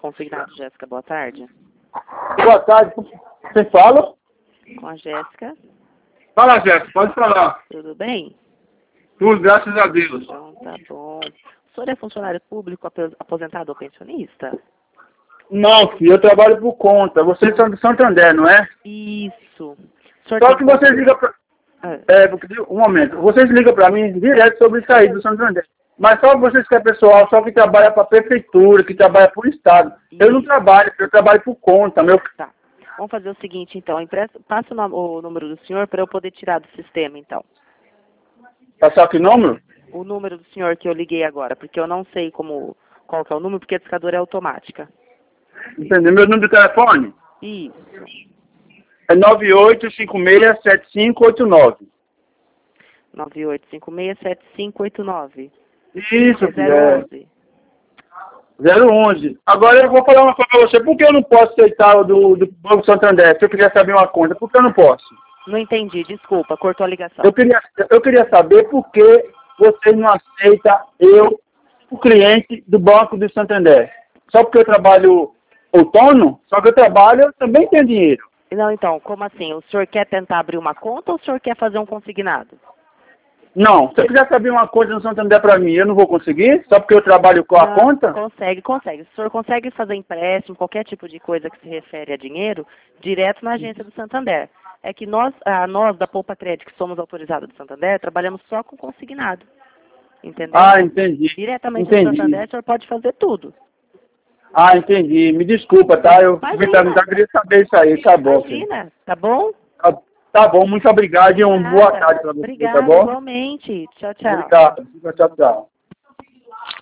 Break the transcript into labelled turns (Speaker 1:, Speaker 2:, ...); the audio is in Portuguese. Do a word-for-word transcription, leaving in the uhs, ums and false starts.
Speaker 1: consignado, Jéssica. Boa tarde.
Speaker 2: Boa tarde. Você fala?
Speaker 1: Com a Jéssica.
Speaker 2: Fala, Jéssica. Pode falar.
Speaker 1: Tudo bem?
Speaker 2: Tudo, graças a Deus.
Speaker 1: Então, tá bom. O senhor é funcionário público, apo- aposentado ou pensionista?
Speaker 2: Não, filho, eu trabalho por conta. Vocês são de Santander, não é?
Speaker 1: Isso. O senhor
Speaker 2: Só
Speaker 1: tem
Speaker 2: que vocês ligam pra...
Speaker 1: Ah,
Speaker 2: É, porque, um momento. Vocês ligam pra mim direto sobre isso aí do Santander. Mas só vocês que é pessoal, só que trabalha pra prefeitura, que trabalha por estado. Eu não trabalho, eu trabalho por conta, meu.
Speaker 1: tá. Vamos fazer o seguinte, então. Empresta, passa o, nom- o número do senhor para eu poder tirar do sistema, então.
Speaker 2: Passar que número?
Speaker 1: O número do senhor que eu liguei agora, porque eu não sei como, qual que é o número, porque a discadora é automática.
Speaker 2: Entendeu? Meu número de telefone
Speaker 1: Isso.
Speaker 2: é nove oito cinco seis sete cinco oito nove.
Speaker 1: nove oito cinco seis sete cinco oito nove.
Speaker 2: Isso,
Speaker 1: É
Speaker 2: filho. É.
Speaker 1: zero onze.
Speaker 2: zero onze. Agora eu vou falar uma coisa pra você. Por que eu não posso aceitar o do, do Banco Santander? Se eu quiser saber uma conta, por que eu não posso?
Speaker 1: Não entendi, desculpa, cortou a ligação.
Speaker 2: Eu queria, eu queria saber por que vocês não aceitam eu, o cliente do Banco do Santander. Só porque eu trabalho autônomo? Só que eu trabalho, eu também tenho dinheiro.
Speaker 1: Não, então, como assim? O senhor quer tentar abrir uma conta ou o senhor quer fazer um consignado?
Speaker 2: Não, se eu quiser saber uma coisa no Santander pra mim, eu não vou conseguir? Só porque eu trabalho com a
Speaker 1: Não,
Speaker 2: conta?
Speaker 1: Consegue, consegue. O senhor consegue fazer empréstimo, qualquer tipo de coisa que se refere a dinheiro, direto na agência do Santander. É que nós, ah, nós da Poupa Crédito, que somos autorizados do Santander, trabalhamos só com consignado. Entendeu?
Speaker 2: Ah, entendi.
Speaker 1: Diretamente
Speaker 2: Entendi.
Speaker 1: do Santander, o senhor pode fazer tudo.
Speaker 2: Ah, entendi. Me desculpa, tá? Eu
Speaker 1: Imagina.
Speaker 2: eu queria saber isso aí, tá bom. filho.
Speaker 1: Imagina, tá bom?
Speaker 2: Tá, tá bom, muito obrigado e uma boa
Speaker 1: Nada.
Speaker 2: tarde pra você,
Speaker 1: Obrigada,
Speaker 2: tá bom?
Speaker 1: igualmente. Tchau, tchau.
Speaker 2: Obrigado. Tchau, tchau.